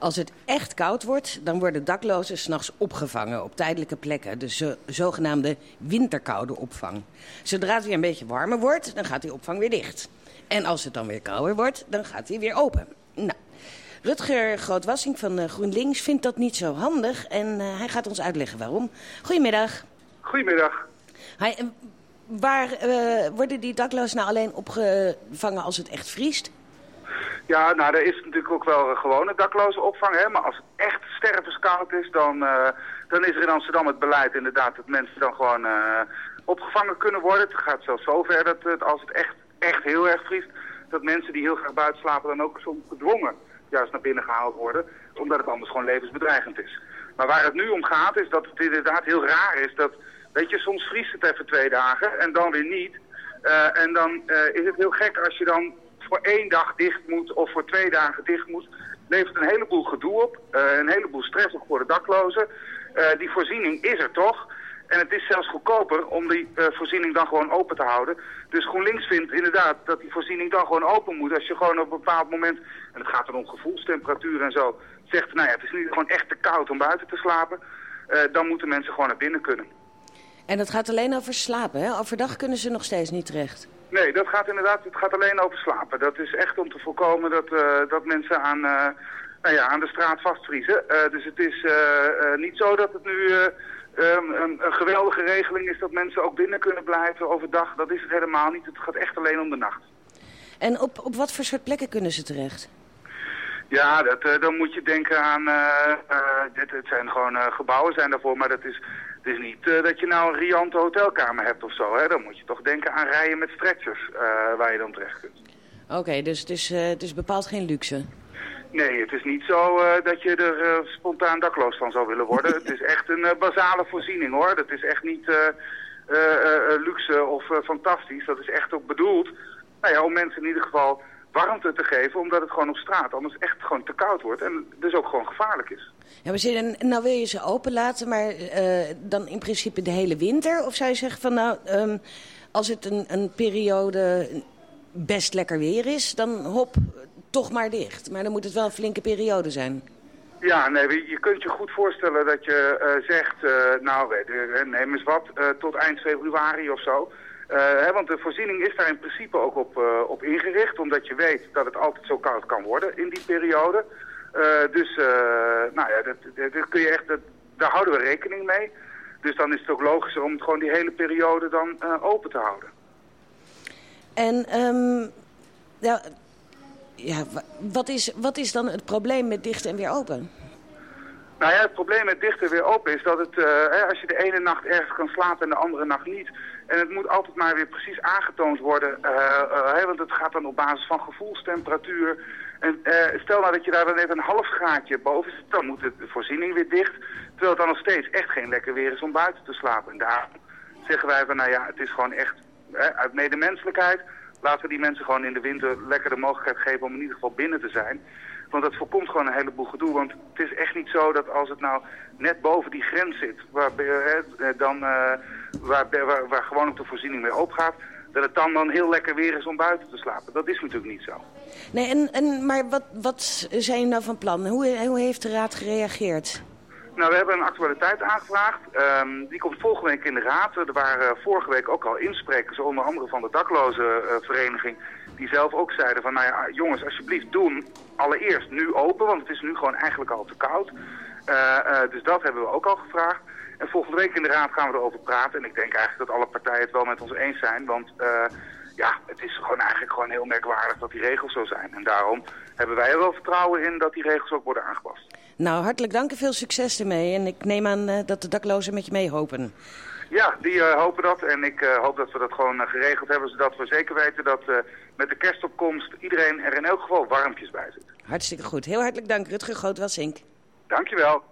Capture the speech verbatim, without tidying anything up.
Als het echt koud wordt, dan worden daklozen 's nachts opgevangen op tijdelijke plekken. De zo- zogenaamde winterkoude opvang. Zodra het weer een beetje warmer wordt, dan gaat die opvang weer dicht. En als het dan weer kouder wordt, dan gaat die weer open. Nou, Rutger Groot-Wassink van uh, GroenLinks vindt dat niet zo handig en uh, hij gaat ons uitleggen waarom. Goedemiddag. Goedemiddag. Hi, uh, waar uh, worden die daklozen nou alleen opgevangen als het echt vriest? Ja, nou, er is natuurlijk ook wel een gewone dakloze opvang, hè. Maar als het echt stervenskoud is, dan, uh, dan is er in Amsterdam het beleid inderdaad dat mensen dan gewoon uh, opgevangen kunnen worden. Het gaat zelfs zover dat het, als het echt, echt heel erg vriest, dat mensen die heel graag buiten slapen dan ook soms gedwongen juist naar binnen gehaald worden, omdat het anders gewoon levensbedreigend is. Maar waar het nu om gaat is dat het inderdaad heel raar is dat, weet je, soms vriest het even twee dagen en dan weer niet. Uh, en dan uh, is het heel gek als je dan voor één dag dicht moet of voor twee dagen dicht moet. Levert een heleboel gedoe op, uh, een heleboel stress ook voor de daklozen. Uh, die voorziening is er toch. En het is zelfs goedkoper om die uh, voorziening dan gewoon open te houden. Dus GroenLinks vindt inderdaad dat die voorziening dan gewoon open moet. Als je gewoon op een bepaald moment, en het gaat dan om gevoelstemperatuur en zo, zegt, nou ja, het is niet gewoon echt te koud om buiten te slapen. Uh, dan moeten mensen gewoon naar binnen kunnen. En dat gaat alleen over slapen, hè? Overdag kunnen ze nog steeds niet terecht. Nee, dat gaat inderdaad, het gaat alleen over slapen. Dat is echt om te voorkomen dat, uh, dat mensen aan, uh, nou ja, aan de straat vastvriezen. Uh, dus het is uh, uh, niet zo dat het nu uh, um, een, een geweldige regeling is dat mensen ook binnen kunnen blijven overdag. Dat is het helemaal niet. Het gaat echt alleen om de nacht. En op, op wat voor soort plekken kunnen ze terecht? Ja, dat, uh, dan moet je denken aan, uh, uh, dit, het zijn gewoon uh, gebouwen zijn daarvoor, maar dat is... Het is niet uh, dat je nou een riante hotelkamer hebt of zo, hè. Dan moet je toch denken aan rijen met stretchers uh, waar je dan terecht kunt. Oké, okay, dus het is, uh, het is bepaald geen luxe? Nee, het is niet zo uh, dat je er uh, spontaan dakloos van zou willen worden. Het is echt een uh, basale voorziening, hoor. Dat is echt niet uh, uh, uh, luxe of uh, fantastisch. Dat is echt ook bedoeld, nou ja, om mensen in ieder geval warmte te geven, omdat het gewoon op straat anders echt gewoon te koud wordt en dus ook gewoon gevaarlijk is. Ja, maar zin, nou wil je ze open laten, maar uh, dan in principe de hele winter? Of zou je zeggen van nou, um, als het een, een periode best lekker weer is, dan hop, toch maar dicht. Maar dan moet het wel een flinke periode zijn. Ja, nee, je kunt je goed voorstellen dat je uh, zegt, uh, nou, uh, neem eens wat, uh, tot eind februari of zo. Uh, hè, want de voorziening is daar in principe ook op, uh, op ingericht, omdat je weet dat het altijd zo koud kan worden in die periode. Uh, dus, uh, nou ja, dat, dat, dat kun je echt, dat, daar houden we rekening mee. Dus dan is het ook logischer om het gewoon die hele periode dan uh, open te houden. En, um, ja, ja, wat is, wat is dan het probleem met dicht en weer open? Nou ja, het probleem met dicht en weer open is dat het, uh, hè, als je de ene nacht ergens kan slapen en de andere nacht niet. En het moet altijd maar weer precies aangetoond worden, uh, uh, hè, want het gaat dan op basis van gevoelstemperatuur. En uh, stel nou dat je daar dan even een half graadje boven zit, dan moet de voorziening weer dicht. Terwijl het dan nog steeds echt geen lekker weer is om buiten te slapen. En daarom zeggen wij van, nou ja, het is gewoon echt, hè, uit medemenselijkheid, laten we die mensen gewoon in de winter lekker de mogelijkheid geven om in ieder geval binnen te zijn. Want dat voorkomt gewoon een heleboel gedoe. Want het is echt niet zo dat als het nou net boven die grens zit, waar, eh, dan, uh, waar, waar, waar gewoon op de voorziening mee opgaat, dat het dan, dan heel lekker weer is om buiten te slapen. Dat is natuurlijk niet zo. Nee, en, en, maar wat, wat zijn jullie nou van plan? Hoe, hoe heeft de Raad gereageerd? Nou, we hebben een actualiteit aangevraagd. Um, die komt volgende week in de Raad. Er waren vorige week ook al insprekers, onder andere van de daklozenvereniging, die zelf ook zeiden van, nou ja, jongens, alsjeblieft doen allereerst nu open, want het is nu gewoon eigenlijk al te koud. Uh, uh, dus dat hebben we ook al gevraagd. En volgende week in de Raad gaan we erover praten. En ik denk eigenlijk dat alle partijen het wel met ons eens zijn, want uh, ja, het is gewoon eigenlijk gewoon heel merkwaardig dat die regels zo zijn. En daarom hebben wij er wel vertrouwen in dat die regels ook worden aangepast. Nou, hartelijk dank en veel succes ermee. En ik neem aan uh, dat de daklozen met je mee hopen. Ja, die uh, hopen dat. En ik uh, hoop dat we dat gewoon uh, geregeld hebben, zodat we zeker weten dat uh, met de kerstopkomst iedereen er in elk geval warmpjes bij zit. Hartstikke goed. Heel hartelijk dank, Rutger Groot-Wassink. Dankjewel.